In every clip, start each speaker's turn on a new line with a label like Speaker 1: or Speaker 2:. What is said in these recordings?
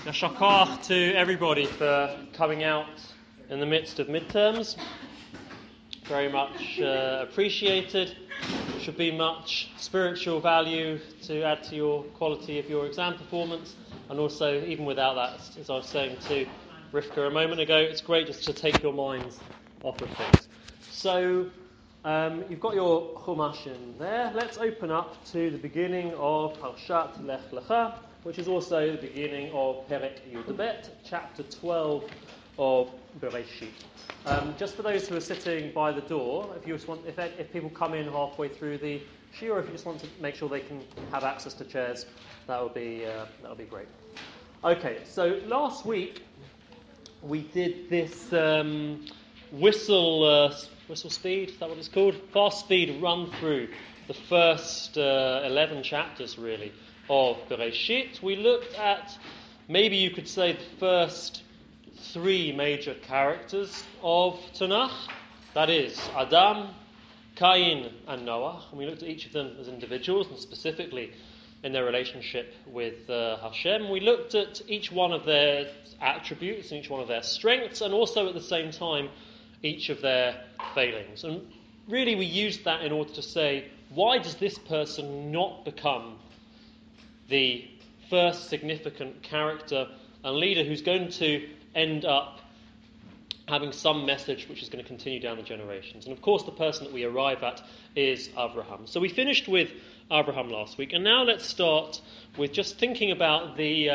Speaker 1: Shakach to everybody for coming out in the midst of midterms. Very much appreciated. Should be much spiritual value to add to your quality of your exam performance. And also, even without that, as I was saying to Rivka a moment ago, it's great just to take your minds off of things. So, you've got your Chumash in there. Let's open up to the beginning of Parshat Lech Lecha, which is also the beginning of Perek Yud-Bet, chapter 12 of Bereshit. Just for those who are sitting by the door, if people come in halfway through the shiur, or if you just want to make sure they can have access to chairs, that would be great. Okay, so last week we did this whistle speed. Is that what it's called? Fast speed run through the first 11 chapters, really, of Bereshit. We looked at, maybe you could say, the first three major characters of Tanakh. That is Adam, Cain, and Noah. And we looked at each of them as individuals and specifically in their relationship with Hashem. We looked at each one of their attributes and each one of their strengths, and also at the same time each of their failings. And really we used that in order to say, why does this person not become the first significant character and leader who's going to end up having some message which is going to continue down the generations? And of course the person that we arrive at is Abraham. So we finished with Abraham last week, and now let's start with just thinking about the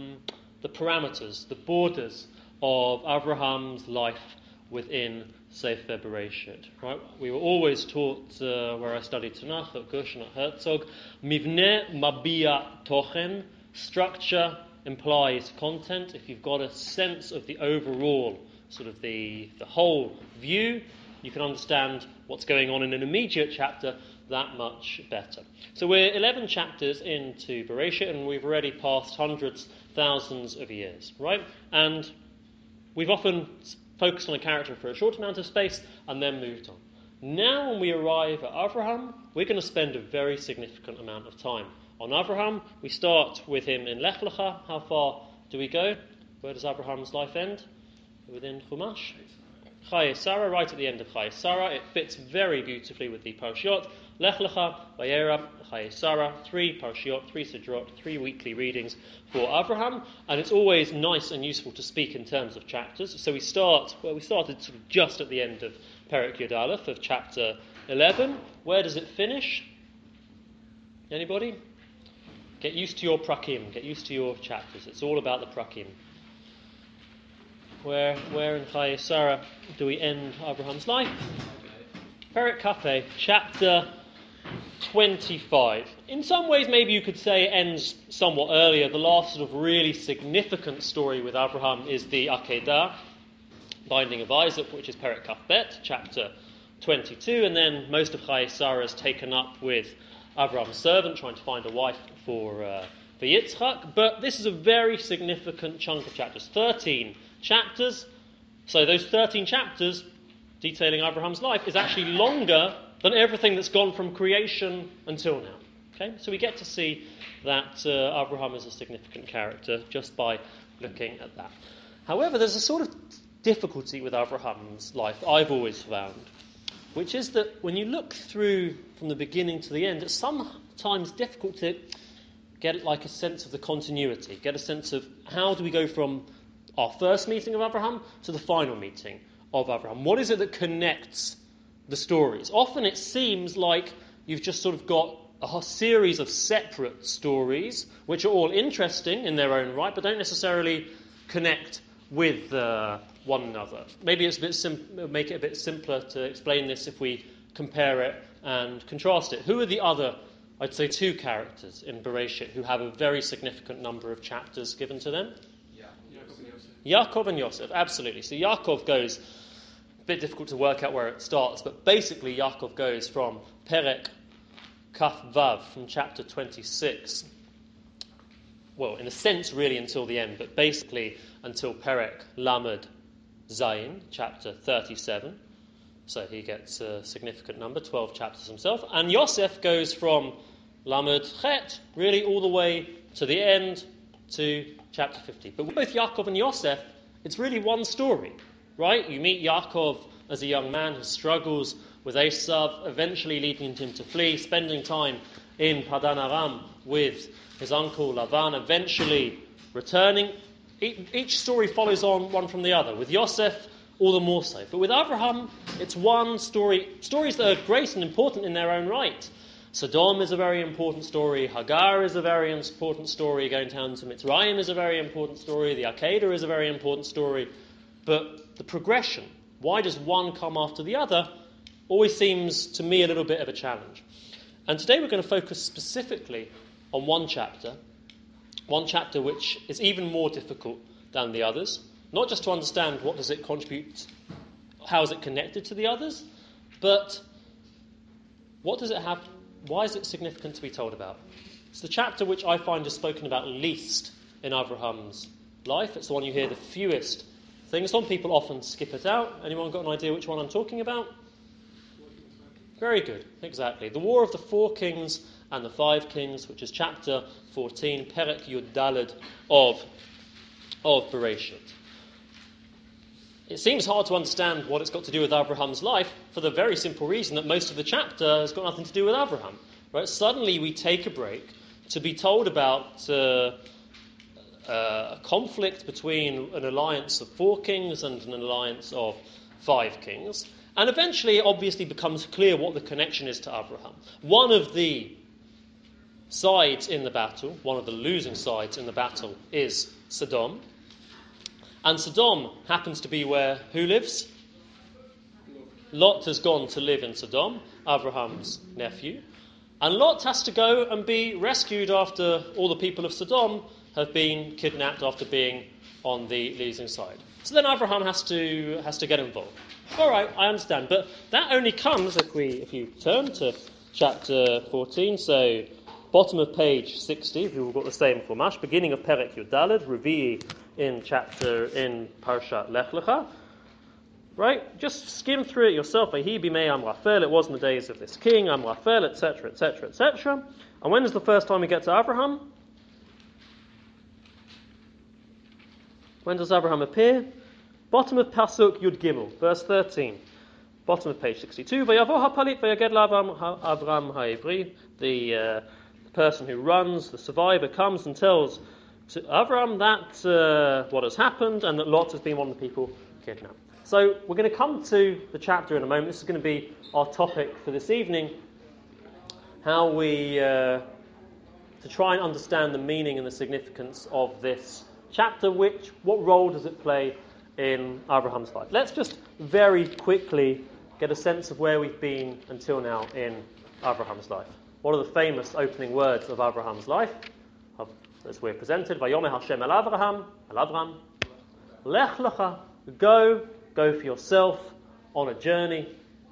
Speaker 1: parameters, the borders of Abraham's life within Sefer Bereshit. Right? We were always taught, where I studied Tanakh at Gush and at Herzog, Mivne Mabia Tochen, structure implies content. If you've got a sense of the overall, sort of the whole view, you can understand what's going on in an immediate chapter that much better. So we're 11 chapters into Bereshit, and we've already passed hundreds, thousands of years, right? And we've often focused on a character for a short amount of space and then moved on. Now when we arrive at Abraham, we're going to spend a very significant amount of time on Abraham. We start with him in Lech Lecha. How far do we go? Where does Abraham's life end? Within Chumash? Chayei Sarah, right at the end of Chayei Sarah. It fits very beautifully with the Parshiot. Lech Lecha, Vayera, Chayei Sarah, 3 Parshiot, 3 Sidrot, 3 weekly readings for Abraham. And it's always nice and useful to speak in terms of chapters. So we started sort of just at the end of Perek Yud Aleph of chapter 11. Where does it finish? Anybody? Get used to your prakim, get used to your chapters. It's all about the prakim. Where in Chayei Sarah do we end Abraham's life? Perek Kafeh, chapter 25. In some ways, maybe you could say it ends somewhat earlier. The last sort of really significant story with Abraham is the Akedah, binding of Isaac, which is Perek Kaf-Bet, chapter 22, and then most of Chayei Sarah is taken up with Abraham's servant trying to find a wife for Yitzchak. But this is a very significant chunk of chapters, 13 chapters. So those 13 chapters detailing Abraham's life is actually longer than everything that's gone from creation until now. Okay, so we get to see that Abraham is a significant character just by looking at that. However, there's a sort of difficulty with Abraham's life I've always found, which is that when you look through from the beginning to the end, it's sometimes difficult to get like a sense of the continuity, get a sense of how do we go from our first meeting of Abraham to the final meeting of Abraham. What is it that connects the stories? Often it seems like you've just sort of got a series of separate stories, which are all interesting in their own right, but don't necessarily connect with one another. Maybe it's make it a bit simpler to explain this if we compare it and contrast it. Who are the other, I'd say, 2 characters in Bereshit who have a very significant number of chapters given to them? Yaakov and Yosef, absolutely. So Yaakov goes, a bit difficult to work out where it starts, but basically Yaakov goes from Perek Kaf Vav, from chapter 26, well, in a sense really until the end, but basically until Perek Lamed Zayin, chapter 37. So he gets a significant number, 12 chapters himself. And Yosef goes from Lamed Chet, really all the way to the end, to chapter 50. But with both Yaakov and Yosef, it's really one story, right? You meet Yaakov as a young man who struggles with Esav, eventually leading him to flee, spending time in Padan Aram with his uncle Lavan, eventually returning. Each story follows on one from the other. With Yosef, all the more so. But with Abraham, it's one story. Stories that are great and important in their own right. Sodom is a very important story. Hagar is a very important story. Going down to Mitzrayim is a very important story. The Akedah is a very important story. But the progression, why does one come after the other, always seems to me a little bit of a challenge. And today we're going to focus specifically on one chapter which is even more difficult than the others. Not just to understand what does it contribute, how is it connected to the others, but what does it have, why is it significant to be told about? It's the chapter which I find is spoken about least in Abraham's life. It's the one you hear the fewest things. Some people often skip it out. Anyone got an idea which one I'm talking about? Very good, exactly. The War of the Four Kings and the Five Kings, which is chapter 14, Perek Yud Daled of Bereshit. It seems hard to understand what it's got to do with Abraham's life for the very simple reason that most of the chapter has got nothing to do with Abraham. Right? Suddenly we take a break to be told about a conflict between an alliance of 4 kings and an alliance of 5 kings. And eventually it obviously becomes clear what the connection is to Abraham. One of the sides in the battle, one of the losing sides in the battle, is Sodom. And Sodom happens to be where who lives? Lot has gone to live in Sodom, Abraham's nephew. And Lot has to go and be rescued after all the people of Sodom have been kidnapped after being on the losing side. So then Abraham has to get involved. All right, I understand. But that only comes if you turn to chapter 14, so bottom of page 60, we've got the same Chumash, beginning of Perek Yud Daled, Revi'i in Parashat Lech Lecha. Right? Just skim through it yourself. Vahi bimei Amraphel, it was in the days of this king, Amraphel, etc., etc., etc. And when is the first time we get to Abraham? When does Abraham appear? Bottom of Pasuk Yud Gimel, verse 13. Bottom of page 62. Vayavo hapalit vayaged la'Avram ha'ivri. The person who runs, the survivor, comes and tells to Avram that what has happened and that Lot has been one of the people kidnapped. So we're going to come to the chapter in a moment. This is going to be our topic for this evening. How we to try and understand the meaning and the significance of this chapter. What role does it play in Abraham's life? Let's just very quickly get a sense of where we've been until now in Abraham's life. What are the famous opening words of Abraham's life? As we're presented, Vayomer Hashem el Avram, Lech lecha, go for yourself on a journey.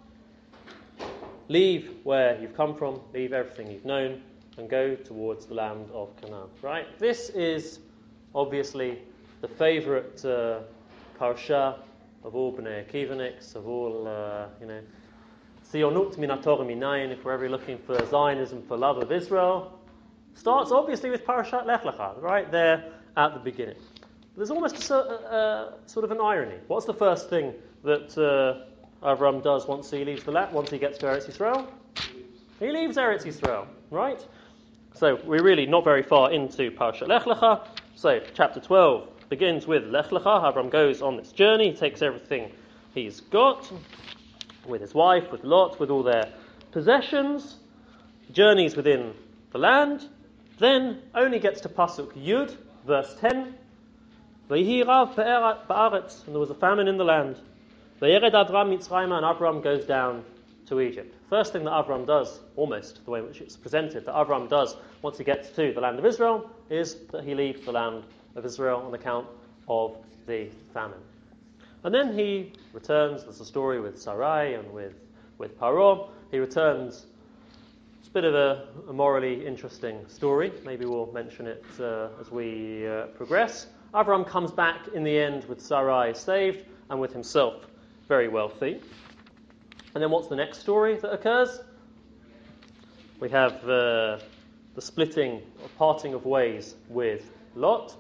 Speaker 1: Leave where you've come from, leave everything you've known, and go towards the land of Canaan. Right? This is obviously the favourite parsha of all Bnei Akivaniks, of all, Tzionut min haTorah minayin, if we're ever looking for Zionism, for love of Israel, starts obviously with Parashat Lech Lecha, right there at the beginning. There's almost a sort of an irony. What's the first thing that Avram does once he leaves the land, once he gets to Eretz Yisrael? He leaves Eretz Yisrael, right? So we're really not very far into Parashat Lech Lecha. So chapter 12 begins with Lech Lecha. Avram goes on this journey. He takes everything he's got, with his wife, with Lot, with all their possessions. Journeys within the land. Then only gets to Pasuk Yud, verse 10. Vayhi rav ba'aretz, and there was a famine in the land. Vayered Avram Mitzrayim, and Avram goes down to Egypt. First thing that Avram does, almost the way in which it's presented, that Avram does once he gets to the land of Israel, is that he leaves the land of Israel on account of the famine. And then he returns. There's a story with Sarai and with Paro. He returns. It's a bit of a morally interesting story. Maybe we'll mention it as we progress. Avram comes back in the end with Sarai saved and with himself very wealthy. And then what's the next story that occurs? We have the splitting or parting of ways with Lot.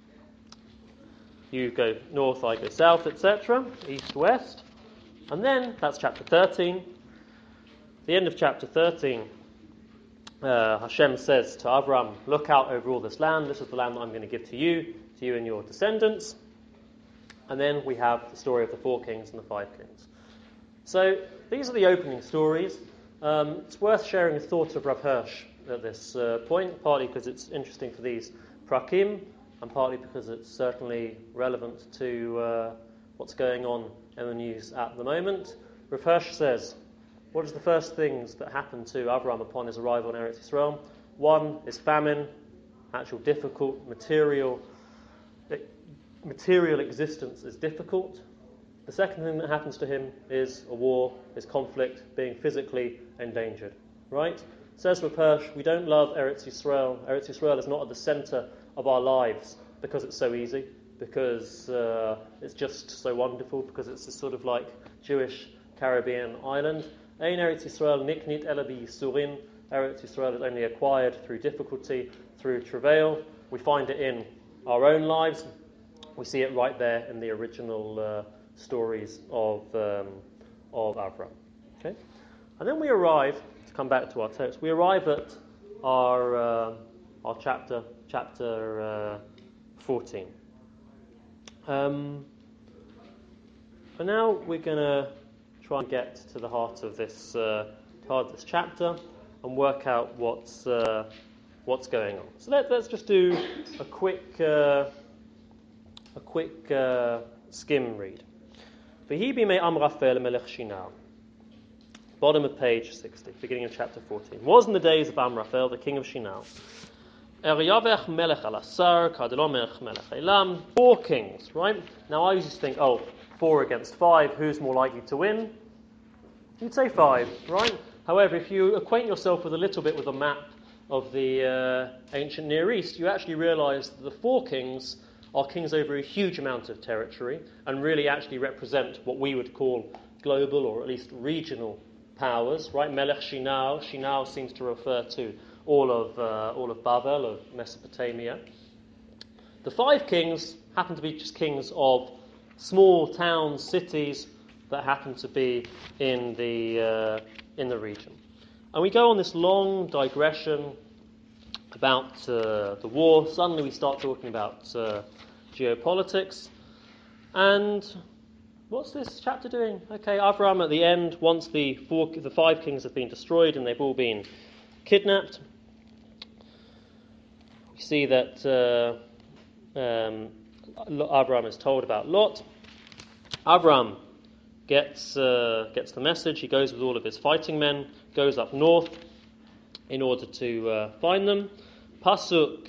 Speaker 1: You go north, I go south, etc. East, west. And then, that's chapter 13. The end of chapter 13, Hashem says to Avram, look out over all this land. This is the land that I'm going to give to you and your descendants. And then we have the story of the 4 kings and the 5 kings. So, these are the opening stories. It's worth sharing a thought of Rav Hirsch at this point, partly because it's interesting for these prakim, and partly because it's certainly relevant to what's going on in the news at the moment. Rav Hirsch says, what is the first things that happen to Avram upon his arrival in Eretz Yisrael? One is famine, actual difficult material existence is difficult. The second thing that happens to him is a war, is conflict, being physically endangered. Right? Says Rav Hirsch, we don't love Eretz Yisrael. Eretz Yisrael is not at the centre of our lives because it's so easy, because it's just so wonderful, because it's a sort of like Jewish Caribbean island. Ein Eretz Yisrael niknit ela b'yisurin. Eretz Yisrael is only acquired through difficulty, through travail. We find it in our own lives. We see it right there in the original stories of Avram. Okay, and then we arrive, to come back to our text, we arrive at our chapter 14. And now we're going to try and get to the heart of this chapter and work out what's going on. So let's just do a quick skim read. V'hi me Amraphel melech Shinar. Bottom of page 60, beginning of chapter 14. Was in the days of Amraphel, the king of Shinar. Eryavech melech alasar, Kadalom melech elam. 4 kings, right? Now I used to think, 4 against 5, who's more likely to win? You'd say 5, right? However, if you acquaint yourself with a little bit with a map of the ancient Near East, you actually realise that the 4 kings are kings over a huge amount of territory and really actually represent what we would call global or at least regional powers, right? Melech Shinar. Shinar seems to refer to all of Babel, of Mesopotamia. The 5 kings happen to be just kings of small towns, cities that happen to be in the region. And we go on this long digression about the war. Suddenly we start talking about geopolitics. And what's this chapter doing? Okay, Avram at the end, once the 5 kings have been destroyed and they've all been kidnapped, we see that Avram is told about Lot. Avram gets the message. He goes with all of his fighting men, goes up north in order to find them. Pasuk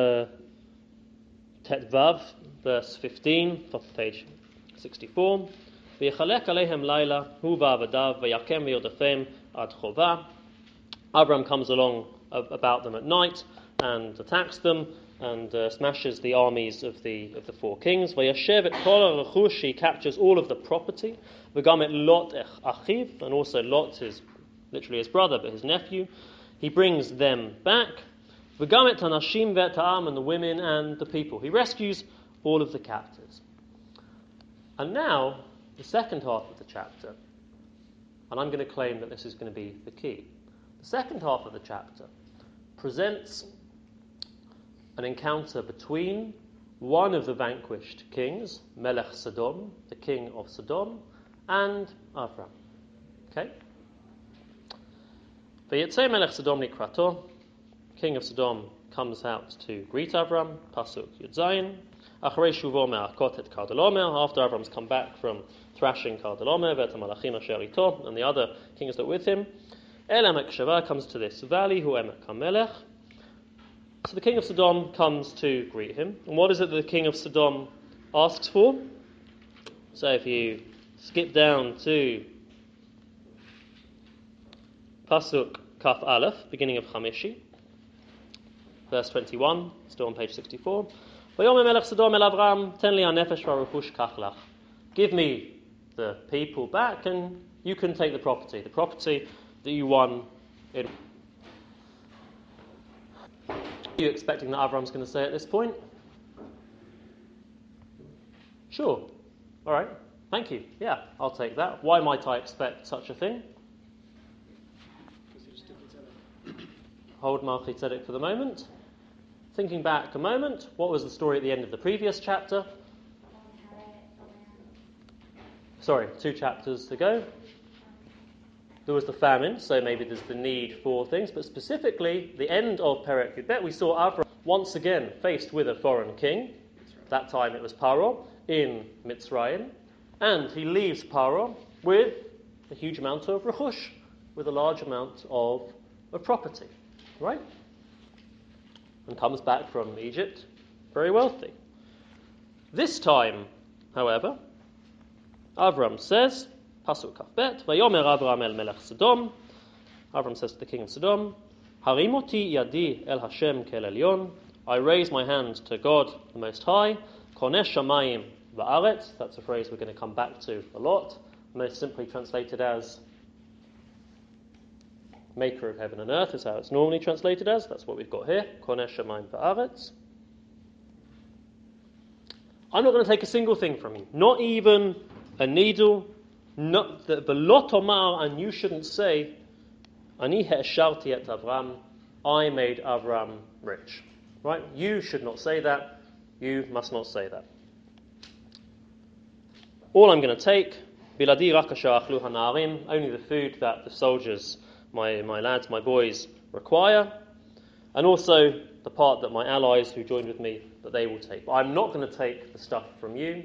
Speaker 1: Tetvav, verse 15, top of page 64. V'yechalek aleihem laila hu v'avadav v'yakem v'yodafem ad chova. Avram comes along about them at night and attacks them and smashes the armies of the 4 kings. V'yashev et kol ha'rechush, he captures all of the property. V'gam et Lot achiv, and also Lot is literally his brother, but his nephew. He brings them back. V'gam et hanashim ve'et ha'am, and the women and the people. He rescues all of the captives. And now, the second half of the chapter, and I'm going to claim that this is going to be the key. The second half of the chapter presents an encounter between one of the vanquished kings, Melech Sodom, the king of Sodom, and Avram. Okay? V'yitzei Melech Sodom likrato, king of Sodom comes out to greet Avram, Pasuk Yud Zayin. Acharei shuvo me'akot et Kedorlaomer, after Avram's come back from thrashing Kedorlaomer, ve'et ha'malachim asher ito, and the other kings that were with him, El Emek Sheva comes to this valley, hu Emek HaMelech. So the king of Sodom comes to greet him. And what is it that the king of Sodom asks for? So if you skip down to Pasuk Kaf Aleph, beginning of Chamishi, verse 21, still on page 64. Vayomer Melech Sodom el Avram, ten li hanefesh v'harechush kach lach. Give me the people back and you can take the property that you won in. What are you expecting that Avram's going to say at this point? Sure. All right. Thank you. Yeah, I'll take that. Why might I expect such a thing? Hold Malchi Tzedek for the moment. Thinking back a moment, what was the story at the end of the previous chapter? Sorry, 2 chapters ago. There was the famine, so maybe there's the need for things, but specifically, the end of Perek Yudbet, we saw Avram once again faced with a foreign king. That time it was Paro in Mitzrayim, and he leaves Paro with a huge amount of rechush, with a large amount of property, right? And comes back from Egypt very wealthy. This time, however, Avram says, Pasuk Kafbet, Vayomer Avram el Melech Sodom. Avram says to the king of Sodom, Harimoti yadi el Hashem kel elyon. I raise my hand to God the Most High. Koneh shamayim va'aretz. That's a phrase we're going to come back to a lot. Most simply translated as Maker of heaven and earth is how it's normally translated as. That's what we've got here. Koneh shamayim va'aretz. I'm not going to take a single thing from you, not even a needle. Not the Lot Omar, and you shouldn't say, Ani ha'esharti et Avram, I made Avram rich. Right? You should not say that. You must not say that. All I'm going to take, Biladi rak asher achlu hana'arim, only the food that the soldiers, my lads, my boys, require, and also the part that my allies who joined with me, that they will take. But I'm not going to take the stuff from you.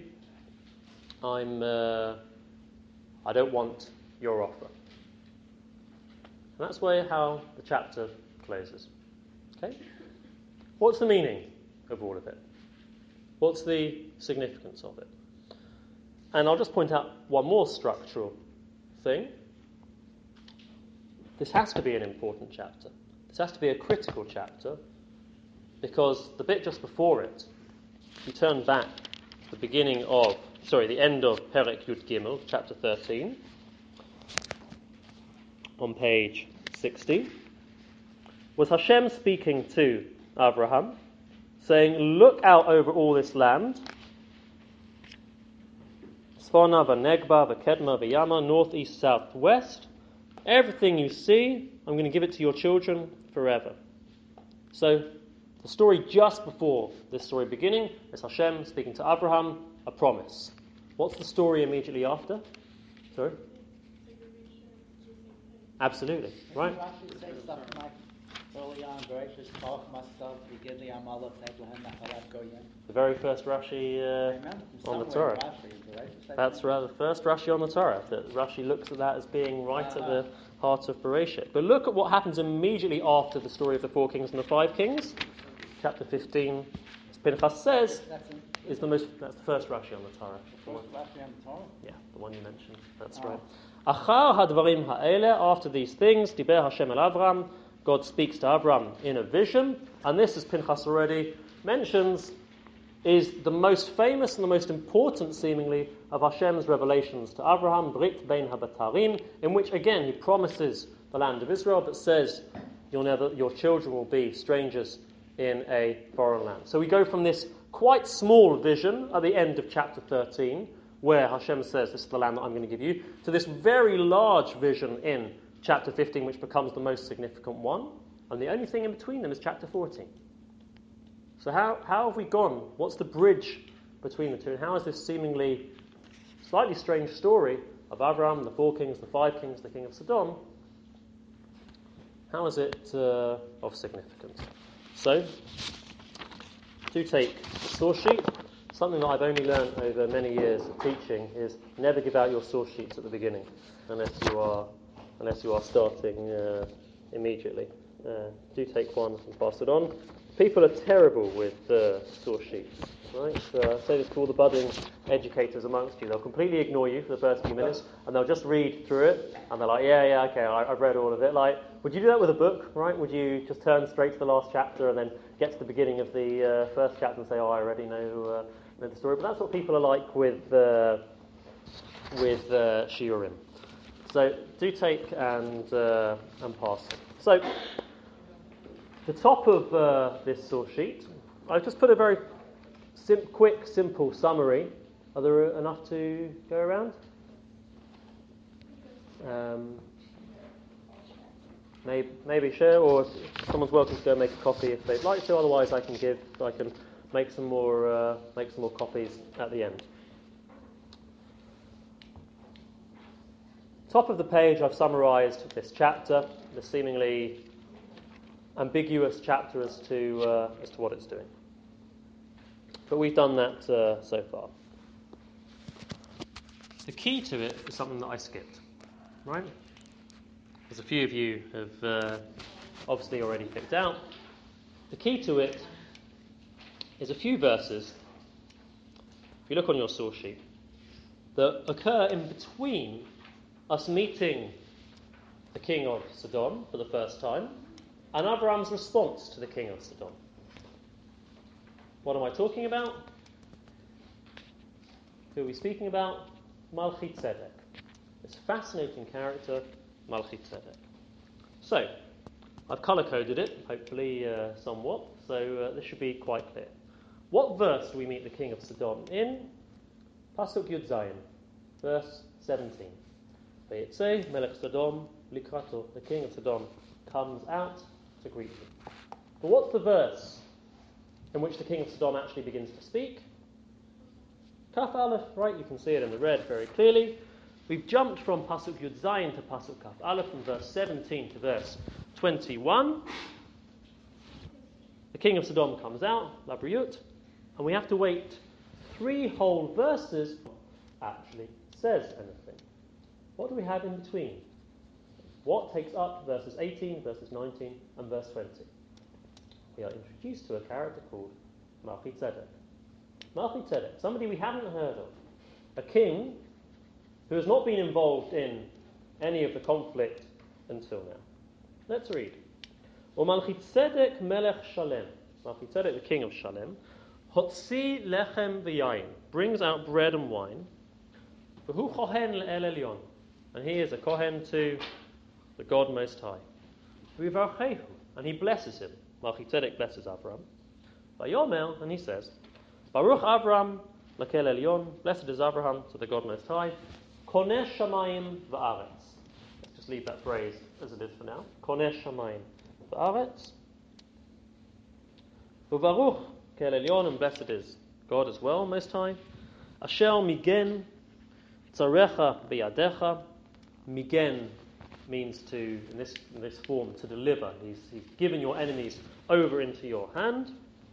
Speaker 1: I don't want your offer. And that's how the chapter closes. Okay? What's the meaning of all of it? What's the significance of it? And I'll just point out one more structural thing. This has to be an important chapter. This has to be a critical chapter, because the bit just before it, if you turn back to the end of Perek Yud Gimel, chapter 13, on page 60, was Hashem speaking to Abraham, saying, look out over all this land, Sfana, V'Negba, V'Kedma, V'Yama, north, east, south, west. Everything you see, I'm going to give it to your children forever. So, the story just before this story beginning is Hashem speaking to Abraham, a promise. What's the story immediately after? Sorry? Absolutely, right?
Speaker 2: Rashi say something like early on, gracious talk myself, you give the Amalek Abraham Nahalat Goyim.
Speaker 1: The very first Rashi on the Torah. That's right, the first Rashi on the Torah. That Rashi looks at that as being right at the heart of Bereshit. But look at what happens immediately after the story of the 4 kings and the 5 kings. Chapter 15, as Pinchas says, that's the first Rashi on the Torah.
Speaker 2: First Rashi on the Torah?
Speaker 1: Yeah, the one you mentioned. That's right. Achar hadvarim ha'ele, after these things, diber Hashem el Avram, God speaks to Avram in a vision, and this, as Pinchas already mentions, is the most famous and the most important, seemingly, of Hashem's revelations to Abraham, Brit Bein HaBatarim, in which, again, he promises the land of Israel, but says, your children will be strangers in a foreign land. So we go from this quite small vision at the end of chapter 13, where Hashem says, this is the land that I'm going to give you, to this very large vision in chapter 15, which becomes the most significant one. And the only thing in between them is chapter 14. So how have we gone? What's the bridge between the two? And how is this seemingly slightly strange story of Abraham, the 4 kings, the 5 kings, the king of Sodom, how is it of significance? So, do take the source sheet. Something that I've only learned over many years of teaching is never give out your source sheets at the beginning, unless you are starting immediately. Do take one and pass it on. People are terrible with source sheets, right? So I say this to all the budding educators amongst you. They'll completely ignore you for the first few minutes, and they'll just read through it, and they're like, yeah, okay, I've read all of it. Like, would you do that with a book, right? Would you just turn straight to the last chapter and then get to the beginning of the first chapter and say, I already know the story? But that's what people are like with shiurim. So do take and pass. So the top of this source sheet, I've just put a very quick, simple summary Are there enough to go around? Maybe share, or someone's welcome to go make a copy if they'd like to. Otherwise, I can make some more copies at the end. Top of the page, I've summarised this chapter, the seemingly ambiguous chapter as to what it's doing. But we've done that so far. The key to it is something that I skipped, right? As a few of you have obviously already picked out. The key to it is a few verses, if you look on your source sheet, that occur in between us meeting the king of Sodom for the first time and Abraham's response to the king of Sodom. What am I talking about? Who are we speaking about? Melchizedek. This fascinating character, Melchizedek. So, I've colour-coded it, hopefully somewhat, so this should be quite clear. What verse do we meet the king of Sodom in? Pasuk Yud Zayin, verse 17. Vayetze Melech Sodom likrato. The king of Sodom comes out to greet him. But what's the verse in which the king of Sodom actually begins to speak? Kaf Aleph, right? You can see it in the red very clearly. We've jumped from Pasuk Yud Zayin to Pasuk Kaf Aleph, from verse 17 to verse 21. The king of Sodom comes out, Labriut, and we have to wait 3 whole verses actually says anything. What do we have in between? What takes up verses 18, verses 19, and verse 20? We are introduced to a character called Melchizedek. Melchizedek, somebody we haven't heard of. A king who has not been involved in any of the conflict until now. Let's read. Melchizedek melech Shalem. Melchizedek, the king of Shalem, hotzi lechem v'yayin, brings out bread and wine. V'hu kohen le'el elyon, and he is a kohen to the God Most High. V'yivarchehu, and he blesses him. Melchizedek blesses Avram. Vayomer, and he says, Baruch Avram lakel elyon, blessed is Abraham to the God Most High. Koneh shamayim va'aretz. Let's just leave that phrase as it is for now. Koneh shamayim va'aretz. Uvaruch kel elyon, and blessed is God as well, Most High. Asher migen tzarecha biyadecha. Migen means to, in this form, to deliver. He's given your enemies over into your hand.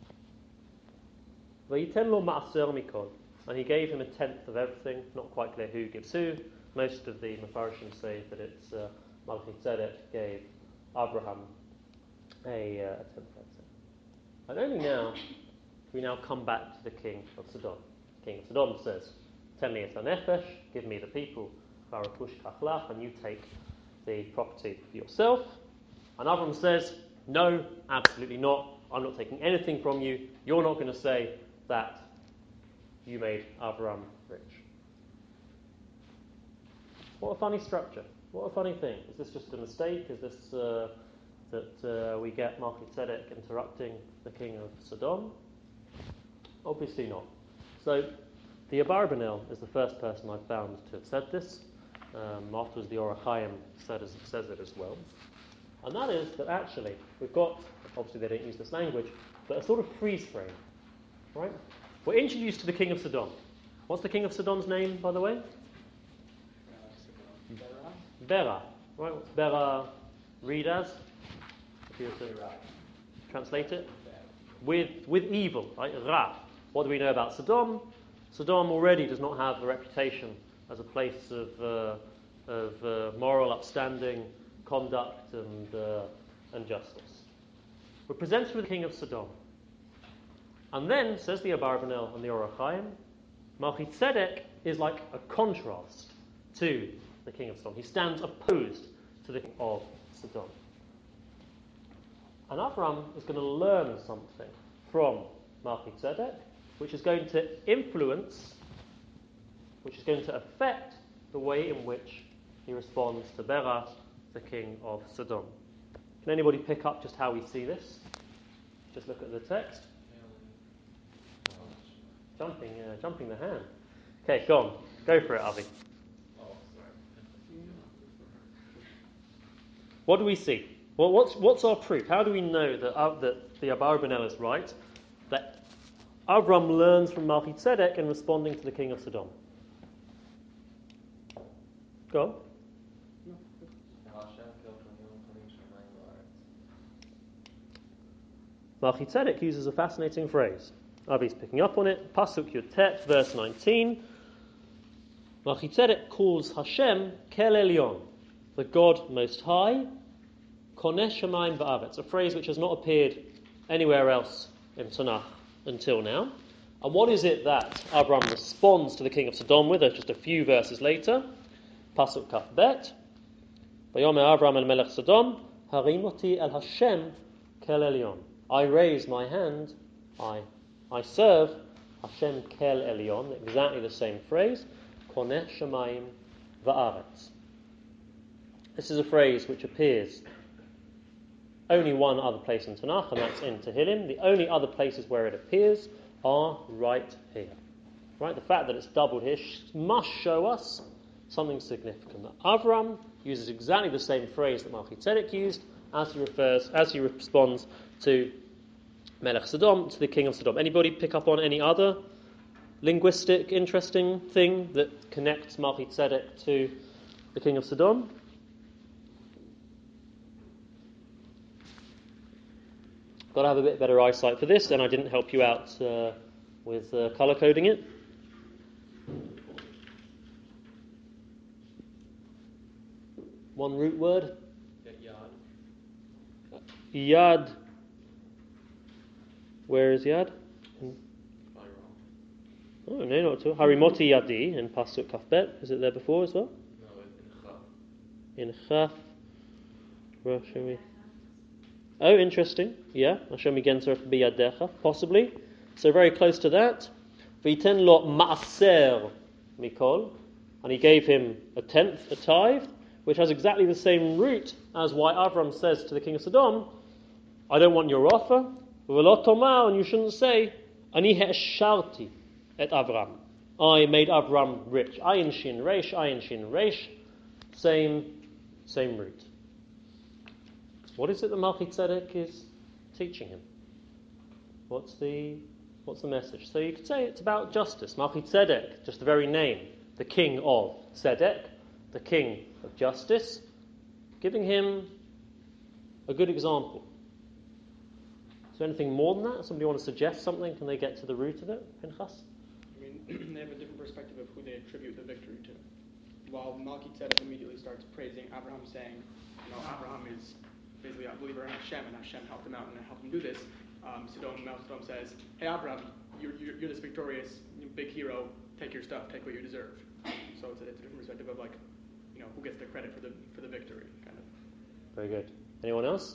Speaker 1: Vayiten lo ma'aser mikol, and he gave him 1/10 of everything. Not quite clear who gives who. Most of the Mefarshim say that it's Melchizedek gave Abraham a 10%. And only now we now come back to the king of Sodom. The king of Sodom says, "Ten li et hanefesh, give me the people, v'arakush kachlach, and you take the property for yourself." And Abraham says, "No, absolutely not. I'm not taking anything from you. You're not going to say that you made Abraham rich." What a funny structure. What a funny thing. Is this just a mistake? Is this that we get Melchizedek interrupting the king of Sodom? Obviously not. So the Abarbanel is the first person I've found to have said this. Afterwards the Or HaChaim says it as well. And that is that actually we've got, obviously they don't use this language, but a sort of freeze frame. Right? We're introduced to the king of Sodom. What's the king of Sodom's name, by the way? Bera. Right? What's Bera read as? If you were to translate it? With evil, right? Ra. What do we know about Sodom? Sodom already does not have a reputation as a place of moral upstanding conduct and justice. We're presented with the king of Sodom. And then, says the Abarbanel and the Or HaChaim, Melchizedek is like a contrast to the king of Sodom. He stands opposed to the king of Sodom. And Abraham is going to learn something from Melchizedek, which is going to influence, which is going to affect the way in which he responds to Bera, the king of Sodom. Can anybody pick up just how we see this? Just look at the text. Jumping the hand. Okay, go on. Go for it, Avi. What do we see? Well, what's our proof? How do we know that the Abarbanel is right? That Avram learns from Melchizedek in responding to the king of Sodom. Go on. Melchizedek uses a fascinating phrase. Avi's picking up on it. Pasuk Yud Tet, verse 19. Melchizedek calls Hashem Kel Elyon, the God Most High, Koneh Shemayim Va'aretz, a phrase which has not appeared anywhere else in Tanakh until now. And what is it that Avram responds to the king of Sodom with? Just a few verses later. Pasuk Kaf Bet. Vayomer Avram el Melech Sodom, Harimoti el Hashem Kel Elyon. I raise my hand, I serve Hashem Kel Elyon, exactly the same phrase, Koneh Shemayim Va'aretz. This is a phrase which appears only one other place in Tanakh, and that's in Tehillim. The only other places where it appears are right here. Right? The fact that it's doubled here must show us something significant. That Avram uses exactly the same phrase that Melchizedek used as he responds to Melech Sodom, to the king of Sodom. Anybody pick up on any other linguistic interesting thing that connects Melchizedek to the king of Sodom? Got to have a bit better eyesight for this, and I didn't help you out with colour coding it. One root word. Yad. Where is Yad? Oh, no, not at all. Harimoti Yadi in Pasuk Kafbet. Is it there before as well?
Speaker 3: No,
Speaker 1: in Chaf. Oh, interesting. Yeah. Hashem Genser Biyadecha. Possibly. So very close to that. V'iten lo ma'aser mikol. And he gave him a tenth, a tithe, which has exactly the same root as why Avram says to the king of Sodom, I don't want your offer. And you shouldn't say, Ani he'esharti et Avram. I made Avram rich. Ayin shin reish. Same root. What is it that Melchizedek is teaching him? What's the message? So you could say it's about justice. Melchizedek, just the very name, the king of Sedek, the king of justice, giving him a good example. Is there anything more than that? Somebody want to suggest something? Can they get to the root of it, Pinchas?
Speaker 4: I mean, they have a different perspective of who they attribute the victory to. While Melchizedek immediately starts praising Abraham, saying, Abraham is basically a believer in Hashem, and Hashem helped him out and helped him do this. Sodom says, hey, Abraham, you're this victorious big hero. Take your stuff. Take what you deserve. So it's a different perspective of who gets the credit for the victory, kind of.
Speaker 1: Very good. Anyone else?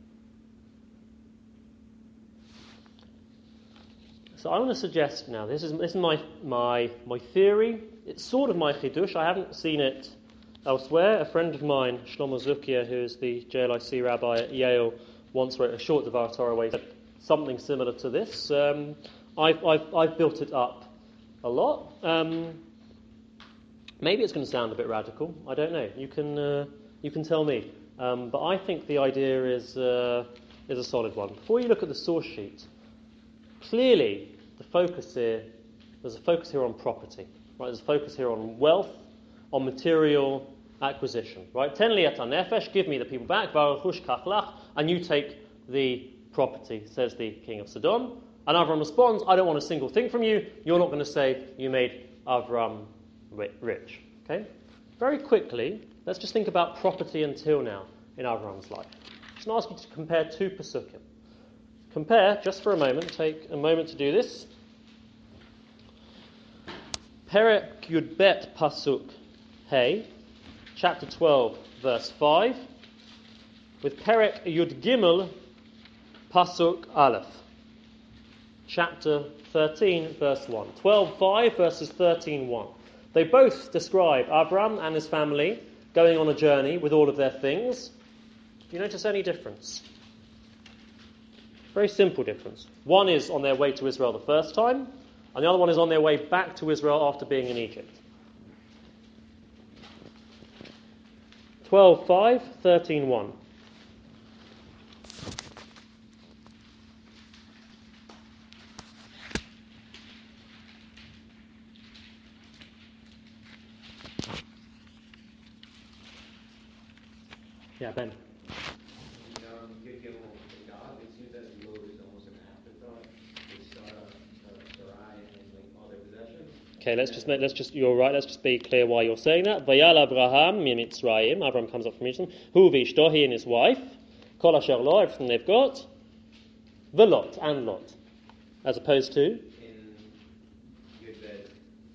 Speaker 1: So I want to suggest now. This is my theory. It's sort of my chidush. I haven't seen it elsewhere. A friend of mine, Shlomo Zukia, who is the JLIC rabbi at Yale, once wrote a short Devar Torah where he said something similar to this. I've built it up a lot. Maybe it's going to sound a bit radical. I don't know. You can tell me. But I think the idea is a solid one. Before you look at the source sheet, clearly there's a focus here on property. Right? There's a focus here on wealth, on material acquisition. Right? Ten li'at nefesh, give me the people back, v'aruchush kachlach, and you take the property, says the king of Sodom. And Avram responds, I don't want a single thing from you. You're not going to say you made Avram rich. Okay? Very quickly, let's just think about property until now in Avram's life. I'm just going to ask you to compare two Pesukim. Compare, just for a moment, take a moment to do this. Perek Yud Bet Pasuk Hey, chapter 12, verse 5, with Perek Yud Gimel Pasuk Aleph, chapter 13, verse 1. 12:5 verses 13:1. They both describe Avram and his family going on a journey with all of their things. Do you notice any difference? Very simple difference. One is on their way to Israel the first time. and the other one is on their way back to Israel after being in Egypt. 12:5, 13:1. Yeah, Ben.
Speaker 3: It seems that Lot is almost an afterthought. It's Sarai and like all their possessions.
Speaker 1: Okay, you're right, let's just be clear why you're saying that. Vayal Abraham Mitzrayim, Abraham comes up from Egypt, Hu v'ishto, he and his wife, Kol asher lo, everything they've got, Lot, as opposed to?
Speaker 3: In Yud-Bet,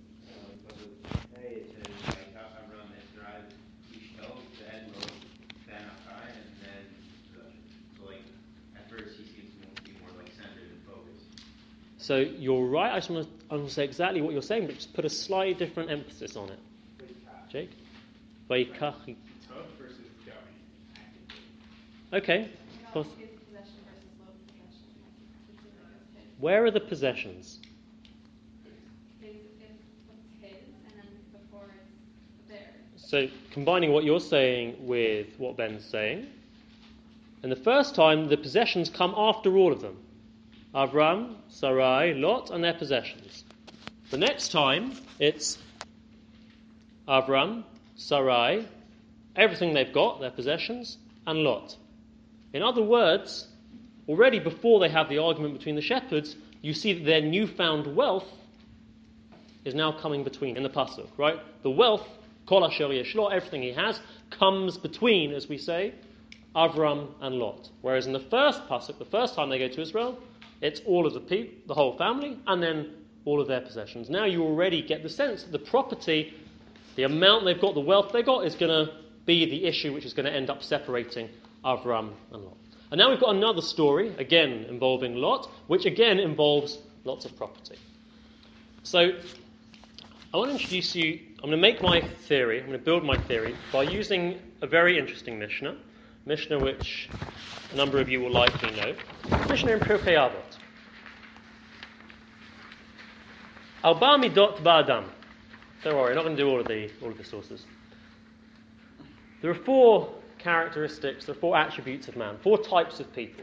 Speaker 3: it says like Avram Ezra, Ishto, then Lot, then Achai, and then so like at first he seems to be more like centered and focused.
Speaker 1: So you're right, I just want to say exactly what you're saying, but just put a slightly different emphasis on it. Jake? Vayikach.
Speaker 4: Took versus going.
Speaker 1: Okay.
Speaker 5: His possession versus Lot's possession.
Speaker 1: Where are the possessions?
Speaker 5: It's his, and then before it's theirs.
Speaker 1: So combining what you're saying with what Ben's saying, and the first time the possessions come after all of them. Avram, Sarai, Lot, and their possessions. The next time, it's Avram, Sarai, everything they've got, their possessions, and Lot. In other words, already before they have the argument between the shepherds, you see that their newfound wealth is now coming between, in the pasuk, right? The wealth, kol asher yesh lo, everything he has, comes between, as we say, Avram and Lot. Whereas in the first pasuk, the first time they go to Israel, it's all of the people, the whole family, and then all of their possessions. Now you already get the sense that the property, the amount they've got, the wealth they've got, is going to be the issue which is going to end up separating Avram and Lot. And now we've got another story, again involving Lot, which again involves lots of property. So I want to introduce you, I'm going to make my theory, I'm going to build my theory by using a very interesting Mishnah which a number of you will likely know. Mishnah in Pirkei Avot. Arba midot ba'adam. Don't worry, I'm not going to do all of the sources. There are four characteristics, there are four attributes of man, four types of people.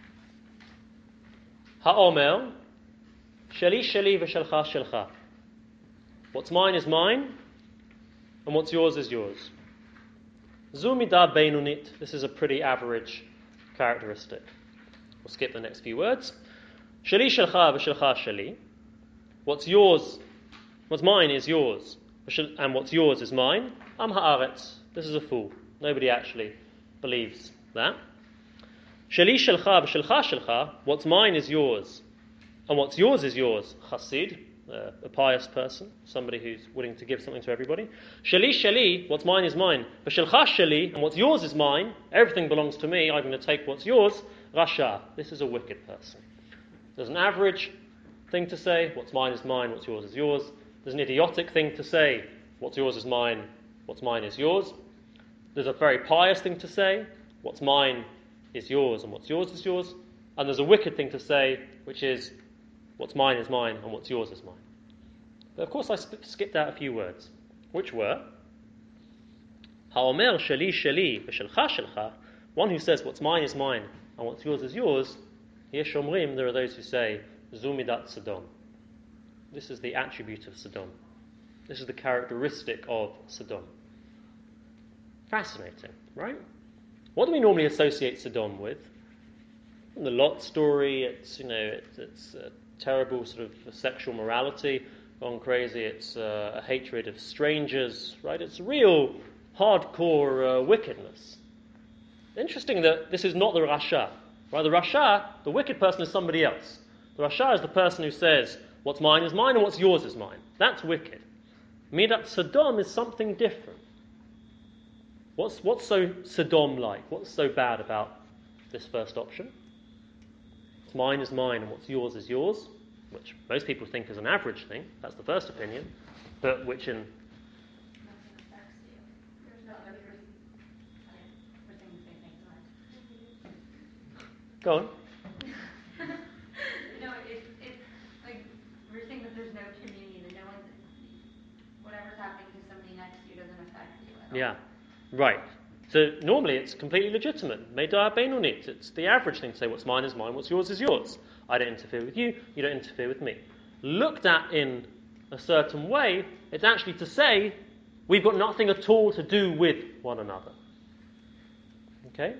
Speaker 1: Ha'omer, sheli sheli v'shelcha shelcha. What's mine is mine, and what's yours is yours. Zu midah beinunit. This is a pretty average characteristic. We'll skip the next few words. Sheli shelcha v'shelcha sheli. What's mine is yours, and what's yours is mine. Am haaretz. This is a fool. Nobody actually believes that. Sheli shelcha v'shelcha shelcha. What's mine is yours, and what's yours is yours. Chassid, a pious person, somebody who's willing to give something to everybody. Sheli sheli. What's mine is mine. V'shelcha sheli, and what's yours is mine. Everything belongs to me. I'm going to take what's yours. Rasha. This is a wicked person. There's an average thing to say, what's mine is mine, what's yours is yours. There's an idiotic thing to say, what's yours is mine, what's mine is yours. There's a very pious thing to say, what's mine is yours and what's yours is yours. And there's a wicked thing to say, which is, what's mine is mine and what's yours is mine. But of course I skipped out a few words, which were, Ha'omer sheli sheli v'shelcha shelcha, one who says what's mine is mine and what's yours is yours. Yesh omrim, there are those who say, Zu midat Sodom. This is the attribute of Sodom. This is the characteristic of Sodom. Fascinating, right? What do we normally associate Sodom with? In the Lot story, it's a terrible sort of sexual morality, gone crazy. It's a hatred of strangers, right? It's real hardcore wickedness. Interesting that this is not the Rasha. Right? The Rasha, the wicked person, is somebody else. The Rasha is the person who says, what's mine is mine and what's yours is mine. That's wicked. Midat Sodom is something different. What's so Sodom-like? What's so bad about this first option? What's mine is mine and what's yours is yours, which most people think is an average thing. That's the first opinion. But which in... Go on.
Speaker 6: No, it's like we're saying that there's
Speaker 1: Yeah, right. So normally it's completely legitimate. Meidar Beinonit. It's the average thing to say what's mine is mine, what's yours is yours. I don't interfere with you, you don't interfere with me. Looked at in a certain way, it's actually to say we've got nothing at all to do with one another. Okay?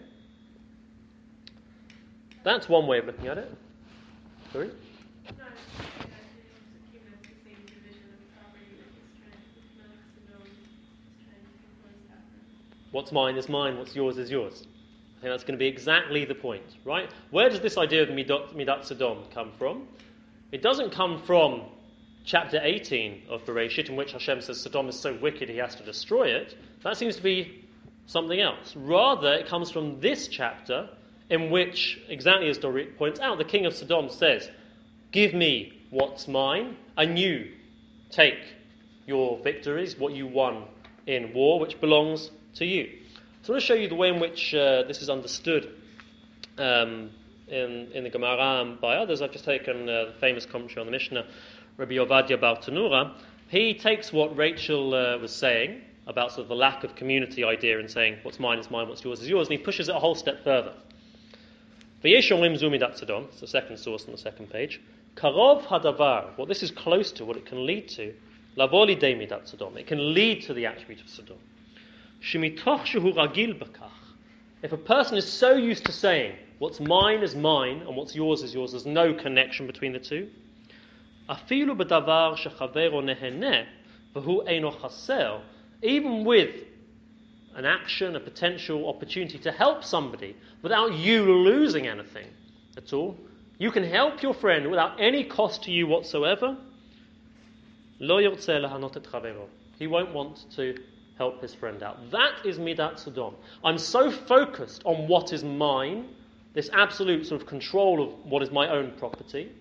Speaker 1: That's one way of looking at it. Sorry?
Speaker 6: No, I was just saying that it also came as the same division of property that he's trying to, Melech Sodom is trying to influence Abraham.
Speaker 1: What's mine is mine, what's yours is yours. I think that's going to be exactly the point, right? Where does this idea of Midat Sodom come from? It doesn't come from chapter 18 of Bereshit, in which Hashem says Sodom is so wicked he has to destroy it. That seems to be something else. Rather, it comes from this chapter, in which, exactly as Dorit points out, the king of Sodom says, give me what's mine, and you take your victories, what you won in war, which belongs to you. So I want to show you the way in which this is understood in the Gemara and by others. I've just taken the famous commentary on the Mishnah, Rabbi Ovadia Bar Tanura. He takes what Rachel was saying about sort of the lack of community idea and saying what's mine is mine, what's yours is yours, and he pushes it a whole step further. V'yesh omrim zu midat Sodom, it's the second source on the second page. Karov hadavar, what this is close to, what it can lead to, lavo lidei midat Sodom, it can lead to the attribute of Sodom. Shemitoch shehu ragil b'kach, if a person is so used to saying what's mine is mine and what's yours is yours, there's no connection between the two. Afilu b'davar shechavero neheneh v'hu eino chaser, even with an action, a potential opportunity to help somebody without you losing anything at all, you can help your friend without any cost to you whatsoever. Lo yortzeh lahanot et chavero, he won't want to help his friend out. That is Midat Sodom. I'm so focused on what is mine, this absolute sort of control of what is my own property,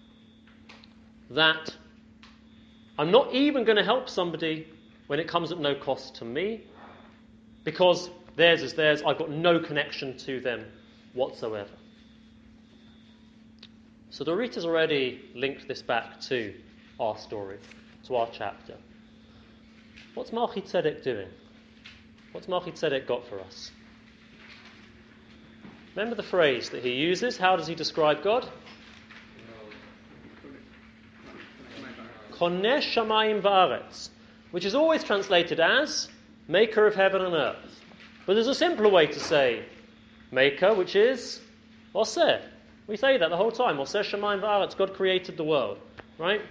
Speaker 1: that I'm not even going to help somebody when it comes at no cost to me, because theirs is theirs, I've got no connection to them whatsoever. So Dorit has already linked this back to our story, to our chapter. What's Malchi Tzedek doing? What's Malchi Tzedek got for us? Remember the phrase that he uses? How does he describe God? Koneh shamayim va'aretz, which is always translated as maker of heaven and earth. But there's a simpler way to say maker, which is oseh. We say that the whole time. Oseh shamayim va'aretz, God created the world, right?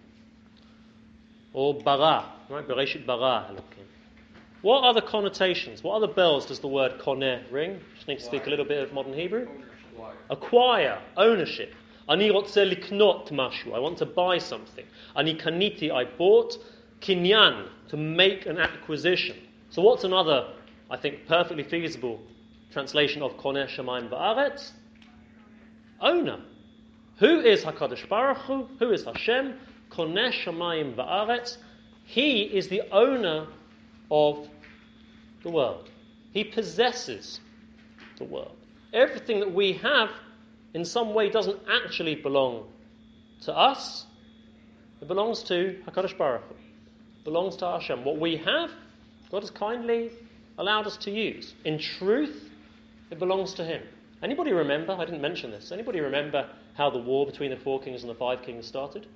Speaker 1: Or bara, right? Bereshit bara Elokim. What other connotations, what other bells does the word koneh ring? Just need to speak a little bit of modern Hebrew. Acquire, ownership. Ani rotze liknot mashu, I want to buy something. Ani kaniti, I bought. Kinyan, to make an acquisition. So what's another, I think, perfectly feasible translation of koneh shamayim va'aretz? Owner. Who is HaKadosh Baruch Hu? Who is Hashem? Koneh shamayim va'aretz. He is the owner of the world. He possesses the world. Everything that we have in some way doesn't actually belong to us. It belongs to HaKadosh Baruch Hu. It belongs to Hashem. What we have, God has kindly allowed us to use. In truth, it belongs to Him. Anybody remember, I didn't mention this, anybody remember how the war between the 4 kings and the 5 kings started?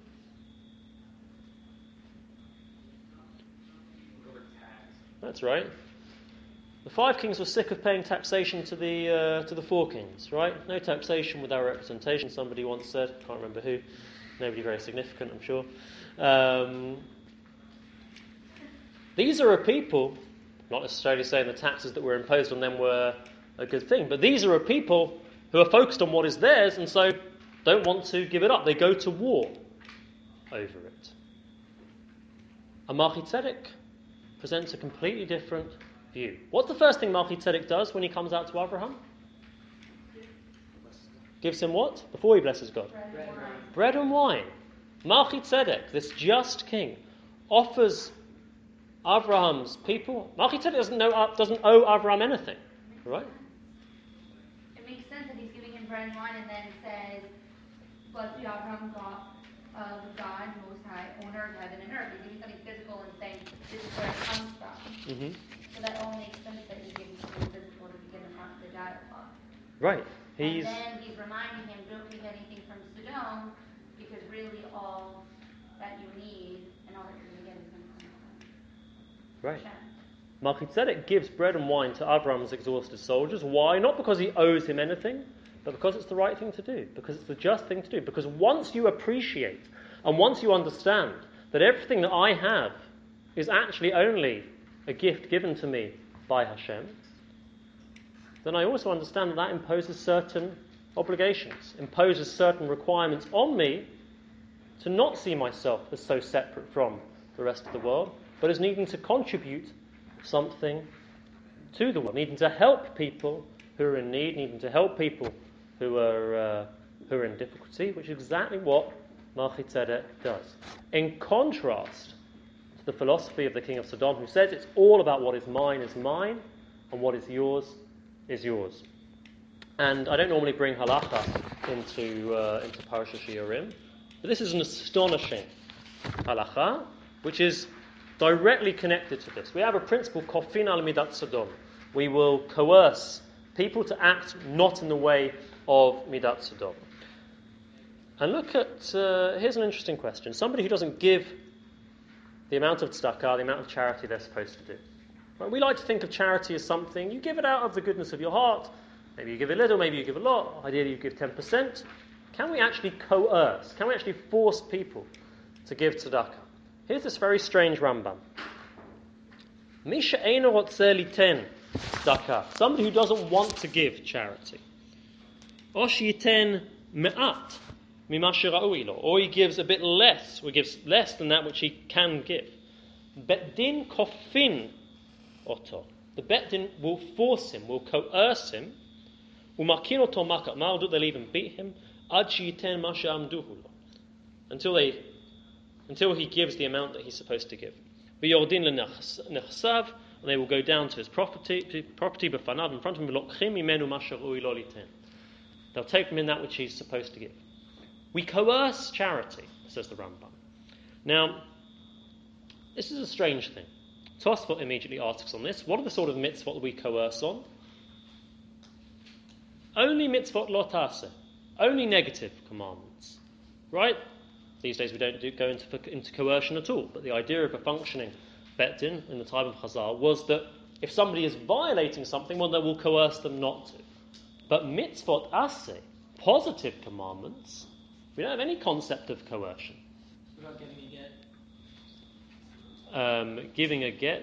Speaker 1: That's right. The 5 kings were sick of paying taxation to the 4 kings, right? No taxation without representation, somebody once said. Can't remember who. Nobody very significant, I'm sure. These are a people, not necessarily saying the taxes that were imposed on them were a good thing, but these are a people who are focused on what is theirs and so don't want to give it up. They go to war over it. And Malchi Tzedek presents a completely different view. What's the first thing Malchi Tzedek does when he comes out to Abraham? Gives him what? Before he blesses God? Bread and wine. Malchi Tzedek, this just king, offers Abraham's people. Malchi Tzedek doesn't owe Abraham anything, right?
Speaker 7: It makes sense that he's giving him bread and wine and then says, but Abraham got the God, Most High, owner of heaven and earth. He's giving something physical and saying, this is where it comes from.
Speaker 1: Mm-hmm.
Speaker 7: So that all makes sense that he gives him the physical to begin the dialogue.
Speaker 1: Right.
Speaker 7: And then he's reminding him, don't take anything from Sodom, because really all that you need and all that you're going to get is going to come from
Speaker 1: Right.
Speaker 7: Hashem.
Speaker 1: Melchizedek gives bread and wine to Avram's exhausted soldiers. Why? Not because he owes him anything, but because it's the right thing to do, because it's the just thing to do. Because once you appreciate and once you understand that everything that I have is actually only a gift given to me by Hashem, then I also understand that that imposes certain obligations, imposes certain requirements on me to not see myself as so separate from the rest of the world, but as needing to contribute something to the world, needing to help people who are in need, needing to help people who are in difficulty, which is exactly what Melchizedek does. In contrast to the philosophy of the king of Sodom, who says it's all about what is mine, and what is yours. And I don't normally bring halacha into Parashat Shiurim, but this is an astonishing halacha, which is directly connected to this. We have a principle, kofin al midat Sodom. We will coerce people to act not in the way of midat Sodom. And look at, here's an interesting question. Somebody who doesn't give the amount of tzedakah, the amount of charity they're supposed to do. Right? We like to think of charity as something, you give it out of the goodness of your heart. Maybe you give a little, maybe you give a lot. Ideally you give 10%. Can we actually coerce? Can we actually force people to give tzedakah? Here's this very strange Rambam. Misha eino rotzeh liten tzedakah. Somebody who doesn't want to give charity. Or sheyiten me'at mima shera'ui lo. Or he gives a bit less, or gives less than that which he can give. Bet din kofin oto. The bet din will force him, will coerce him. Umakin oto makat ma'al, they'll even beat him. Ad sheyiten ma she'amduhu lo. Until he gives the amount that he's supposed to give. V'yordin le'nechsav, and they will go down to his property b'fanav, in front of him, v'lokchim imenu ma she'rui lo liten. They'll take from him that which he's supposed to give. We coerce charity, says the Rambam. Now, this is a strange thing. Tosfot immediately asks on this, what are the sort of mitzvot that we coerce on? Only mitzvot lo ta'aseh, only negative commandments, right? These days we don't go into coercion at all, but the idea of a functioning bet din in the time of Chazal was that if somebody is violating something, well, they will coerce them not to. But mitzvot aseh, positive commandments, we don't have any concept of coercion.
Speaker 8: What about giving a get?
Speaker 1: Giving a get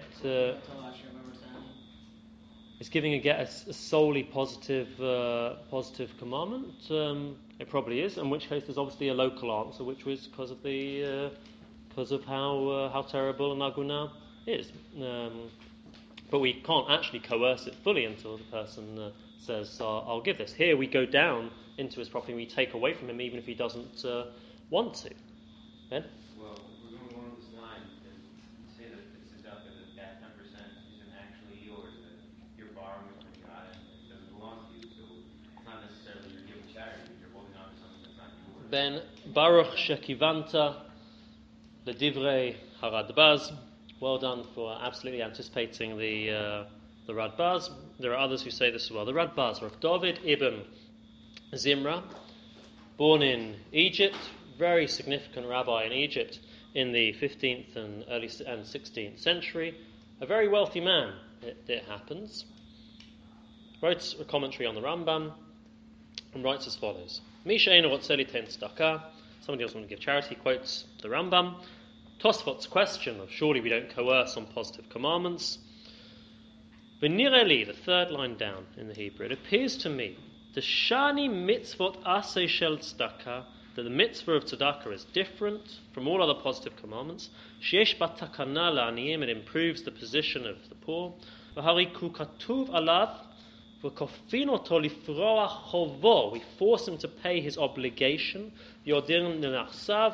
Speaker 1: is giving a get a solely positive commandment? It probably is. In which case, there's obviously a local answer, which was because of how terrible an aguna is. But we can't actually coerce it fully until the person says, "I'll give this." Here we go down into his property and we take away from him, even if he doesn't want to. Ben?
Speaker 3: Well, we're going along this line and say that it's tzedakah, that 10% isn't actually yours, that you're borrowing it from God and it doesn't belong to you. So it's not necessarily you're giving charity, you're holding on to something that's not yours.
Speaker 1: Ben Baruch Shekivanta Ledivrei Haradbaz. Well done for absolutely anticipating the Radbaz. There are others who say this as well. The Radbaz, Rav David ibn Zimra, born in Egypt, very significant rabbi in Egypt in the 15th and early and 16th century, a very wealthy man, it happens, writes a commentary on the Rambam and writes as follows: Misha eino rotzeh liten tzedakah. Somebody else wants to give charity, quotes the Rambam. Tosfot's question of surely we don't coerce on positive commandments. V'nireh, the third line down in the Hebrew, it appears to me the shani mitzvot aseh shel tzedakah, that the mitzvah of tzedakah is different from all other positive commandments. Sheyesh ba takana la'aniyim, it improves the position of the poor. V'hari ku katuv alav v'kofin oto lifroah chovo, we force him to pay his obligation. Yodin l'nachsav,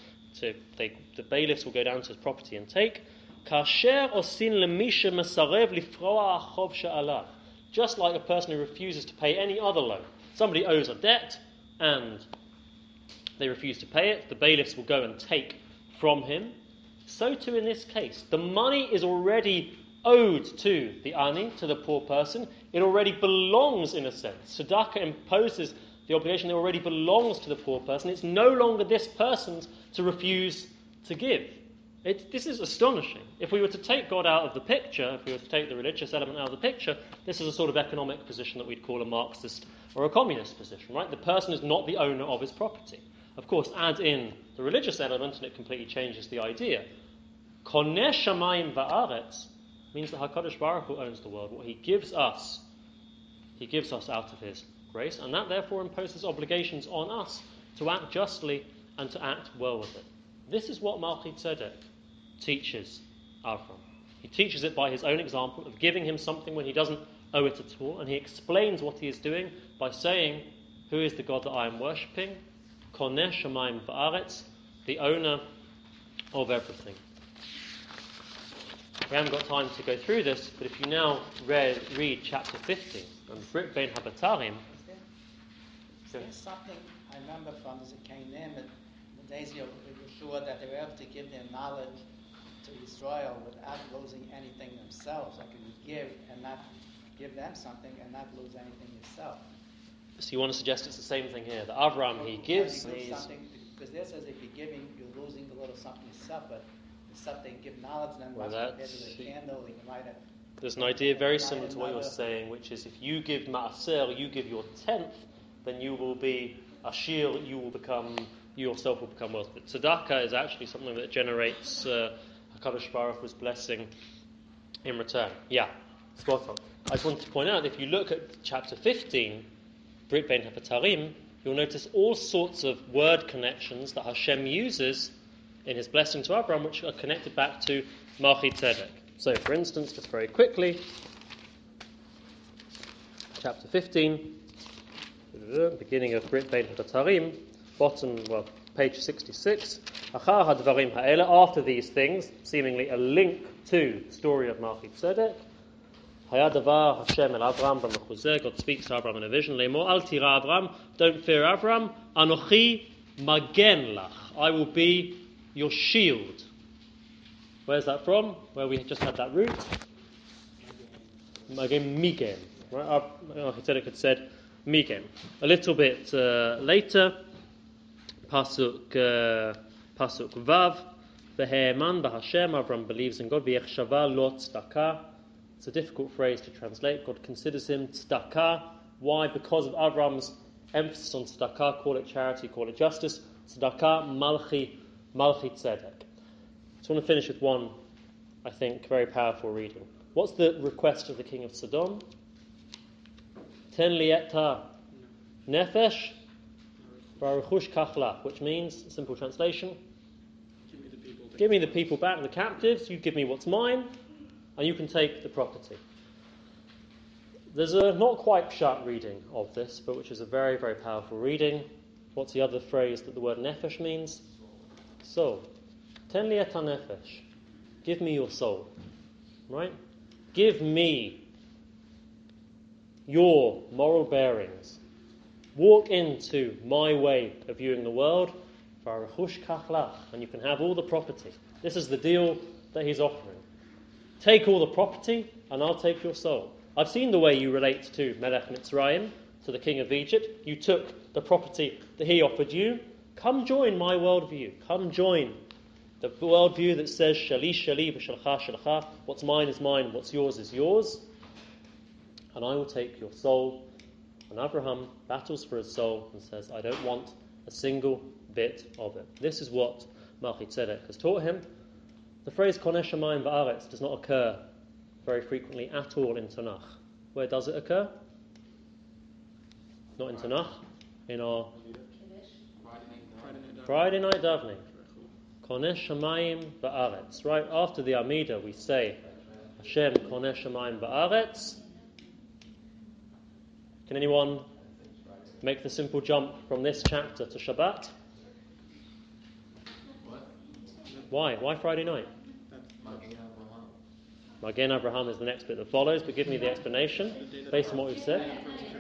Speaker 1: the bailiffs will go down to his property and take. Kasher osin lemisha masarev lifroah achov she'alav, just like a person who refuses to pay any other loan. Somebody owes a debt and they refuse to pay it, the bailiffs will go and take from him. So too in this case, the money is already owed to the ani, to the poor person. It already belongs, in a sense. Tzedakah imposes the obligation that already belongs to the poor person. It's no longer this person's to refuse to give. This is astonishing. If we were to take God out of the picture, if we were to take the religious element out of the picture, this is a sort of economic position that we'd call a Marxist or a communist position, right? The person is not the owner of his property. Of course, add in the religious element and it completely changes the idea. Koneh shamayim va'aretz means that HaKadosh Baruch Hu owns the world. What he gives us out of his grace, and that therefore imposes obligations on us to act justly and to act well with it. This is what Malchit Tzedek teaches Avram. He teaches it by his own example of giving him something when he doesn't owe it at all, and he explains what he is doing by saying, who is the God that I am worshipping? Koneh shamayim va'aretz, the owner of everything. We haven't got time to go through this, but if you now read chapter 15 and Brit Bein Habatarim.
Speaker 2: Is there something I remember from as it came in that the days of Yeshua that they were able to give their knowledge to Israel without losing anything themselves? Like you give and not give them something and not lose anything yourself.
Speaker 1: So you want to suggest it's the same thing here, that Avram, he gives
Speaker 2: you
Speaker 1: these...
Speaker 2: something, because there says if you're giving, you're losing a little something yourself, but the stuff they give knowledge, then
Speaker 1: Well,
Speaker 2: once compared to the candle, you can light it.
Speaker 1: There's an idea very similar to what you're saying, which is if you give Ma'aser, you give your tenth, then you will be Ashir, you yourself will become wealthy. But Tzedakah is actually something that generates HaKadosh Baruch Hu's blessing in return. Yeah, spot on. I just wanted to point out, if you look at chapter 15, Brit Bein Habatarim, you'll notice all sorts of word connections that Hashem uses in his blessing to Abraham, which are connected back to Malchit Tzedek. So, for instance, just very quickly, chapter 15, beginning of Brit Bein Habatarim, page 66. Achar hadvarim ha'ela, after these things, seemingly a link to the story of Malchit Tzedek. Hayadavar Hashem el Avram b'mechuzeh, God speaks to Avram in a vision. Le'mor al tira Avram, don't fear Avram. Anochi magen lach, I will be your shield. Where's that from? Where we just had that root. Magen migen. Right? Tzedek had said migen. A little bit later, pasuk vav. V'he'eman b'Hashem, Avram believes in God. V'yechshava lo tzedakah. It's a difficult phrase to translate. God considers him tzedakah. Why? Because of Avram's emphasis on tzedakah. Call it charity, call it justice. Tzedakah Malchit Tzedek. I just want to finish with one, I think, very powerful reading. What's the request of the king of Sodom? Ten li et nefesh v'aruchush kachlach, which means, simple translation, give me the people back, the captives, you give me what's mine, and you can take the property. There's a not quite pshat reading of this, but which is a very, very powerful reading. What's the other phrase that the word nefesh means? Soul. Ten li et nefesh. Give me your soul. Right? Give me your moral bearings. Walk into my way of viewing the world, and you can have all the property. This is the deal that he's offering. Take all the property, and I'll take your soul. I've seen the way you relate to Melech Mitzrayim, to the king of Egypt. You took the property that he offered you. Come join my worldview. Come join the worldview that says, Shali, Shali, v'shalcha, shalcha. What's mine is mine, what's yours is yours. And I will take your soul. And Abraham battles for his soul and says, I don't want a single bit of it. This is what Malchit Tzedek has taught him. The phrase Koneh shamayim va'aretz does not occur very frequently at all in Tanakh. Where does it occur? Not in Tanakh. In our Friday night davening. Koneh shamayim va'aretz. Right after the Amidah we say Hashem Koneh shamayim va'aretz. Can anyone make the simple jump from this chapter to Shabbat? Why? Why Friday night? Magen Abraham is the next bit that follows, but give me the explanation based on what we've said.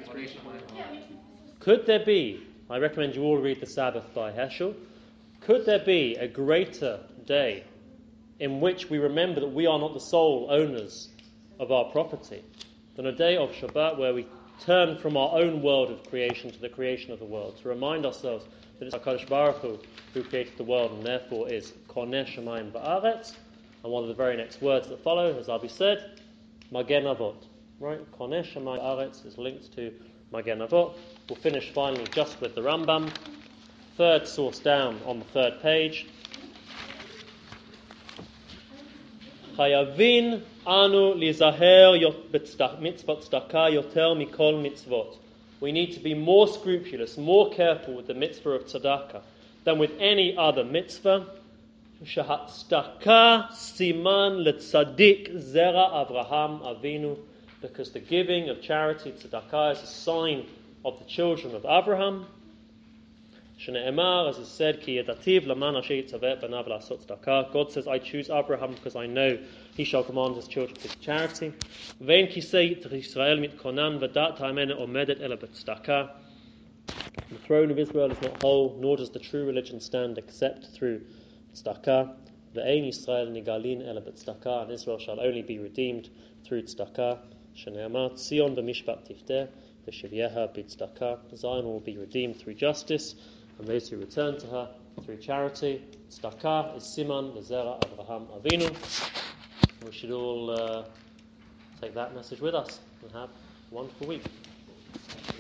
Speaker 1: Could there be, I recommend you all read the Sabbath by Heschel, could there be a greater day in which we remember that we are not the sole owners of our property than a day of Shabbat where we turn from our own world of creation to the creation of the world, to remind ourselves that it's HaKadosh Baruch Hu who created the world and therefore is Koneh Shemayim Va'aretz. And one of the very next words that follow, as Abi said, Magen Avot. Right? Koneh Shemayim Va'aretz is linked to Magen Avot. We'll finish finally just with the Rambam. Third source down on the third page. Chayavin anu lizaher mitzvot tzedakah yoter mikol mitzvot. We need to be more scrupulous, more careful with the mitzvah of tzedakah than with any other mitzvah. Shahat tzedakah siman letzadik zera Avraham Avinu, because the giving of charity, tzedakah, is a sign of the children of Abraham. Shne'emar, as is said, Ki yedativ laman asher yitzaveh banav la'asot tzedakah. God says, I choose Abraham because I know he shall command his children to give charity. Vein kisei Yisrael mitkonan v'dat ha'amena omedet ela b'tzedakah. The throne of Israel is not whole, nor does the true religion stand except through tzedakah. Ve'ein Yisrael nigalin ela b'tzedakah, and Israel shall only be redeemed through tzedakah. Shne'emar Tzion b'mishpat tifteh v'shivyeha b'tzedakah. Zion will be redeemed through justice, and those who return to her through charity. Tzedakah is siman lezera Avraham Avinu. We should all take that message with us and have a wonderful week.